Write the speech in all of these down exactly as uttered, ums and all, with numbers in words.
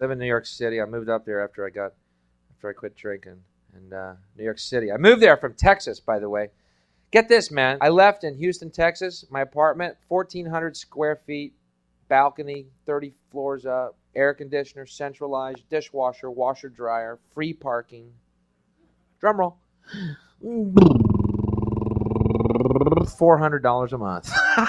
live in New York City. I moved up there after I got after I quit drinking. And uh, New York City. I moved there from Texas, by the way. Get this, man. I left in Houston, Texas. My apartment, fourteen hundred square feet, balcony, thirty floors up, air conditioner, centralized, dishwasher, washer, dryer, free parking. Drum roll. four hundred dollars a month.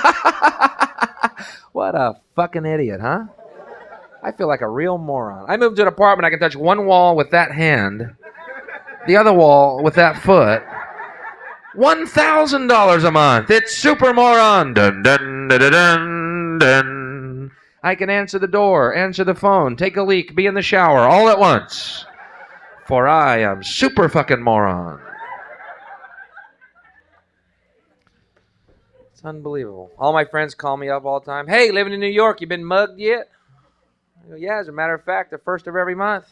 What a fucking idiot, huh? I feel like a real moron. I moved to an apartment. I can touch one wall with that hand, the other wall with that foot. one thousand dollars a month. It's super moron. Dun, dun, dun, dun, dun, dun. I can answer the door, answer the phone, take a leak, be in the shower all at once. For I am super fucking moron. It's unbelievable. All my friends call me up all the time. Hey, living in New York, you been mugged yet? I go, yeah, as a matter of fact, the first of every month.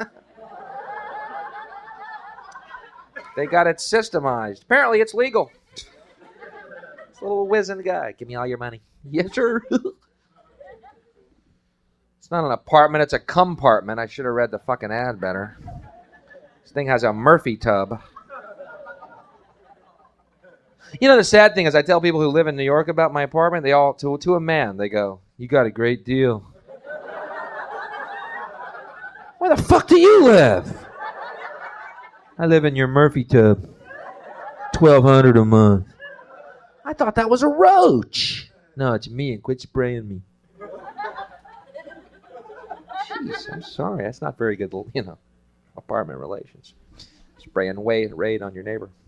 They got it systemized. Apparently, it's legal. It's a little wizened guy. Give me all your money. Yes, sir. It's not an apartment. It's a compartment. I should have read the fucking ad better. This thing has a Murphy tub. You know, the sad thing is I tell people who live in New York about my apartment, they all, to, to a man, they go, you got a great deal. Where the fuck do you live? I live in your Murphy tub. twelve hundred dollars a month. I thought that was a roach. No, it's me, and quit spraying me. Jeez, I'm sorry. That's not very good, you know, apartment relations. Spraying Wade, raid on your neighbor.